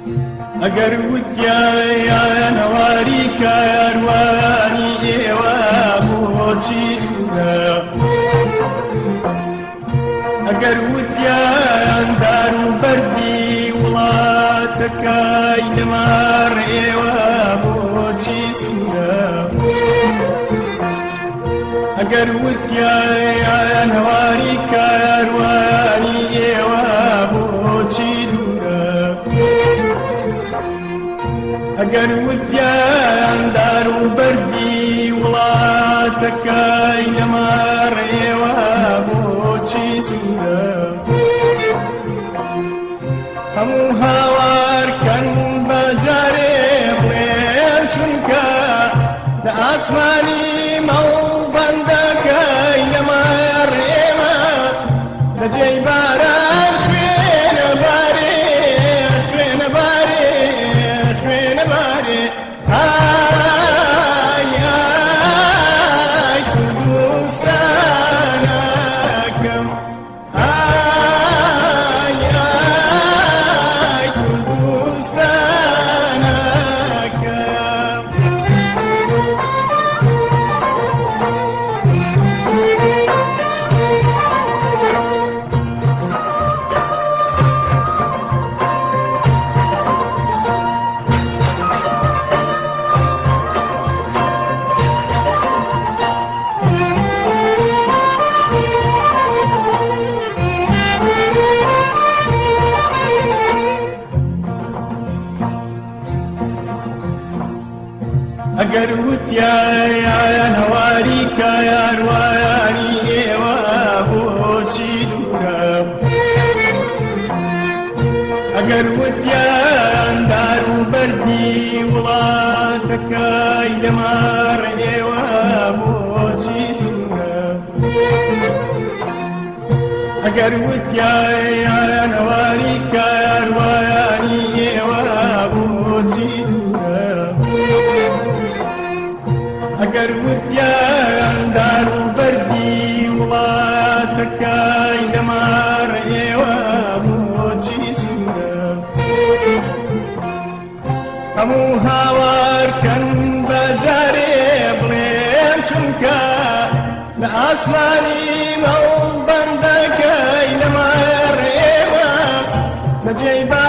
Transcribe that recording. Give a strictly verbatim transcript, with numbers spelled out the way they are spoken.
ئەگەر وتیایە نەواری کاروانی ئێوە بۆچی دوورە ئەگەر وتیان دار و بەردی وڵاتەکەی لەمار ئێوە بۆچی سوورە ئەگەر وتیایە نەواری کاروانی ئێوە بۆچی دوورە ئەگەر وتیان دار و بەردی وڵاتەکەی لەمار ئێوە بۆچی سوورە هەموو هاوارکەن بەجارێ بڵێن چونکە لە ئاسمانی مەڵبەندەکەی لەمار ئێمە لەجێی باران خوێنە بارێ خوێنە بارێ خوێنە بارێ ئای ئای کوردستانەکەم ئای ئای کوردستانەکەم ئەگەر وتیایە هەواری کاروانی ئێوە بۆچی دوورە ئەگەر وتیان دار و بەردی وڵاتەکەی لەمار ئێوە بۆچی سوورە ئەگەر وتیایە هەواری کاروانی ئێوە بۆچی دوورە ئەگەر وتیان دار و بەردی وڵاتەکەی لەمار ئێوە بۆچی سوورە هەموو هاوارکەن بەجارێ بڵێن چونکە لە ئاسمانی مەڵبەندەکەی لەمار ئێوە بەجێی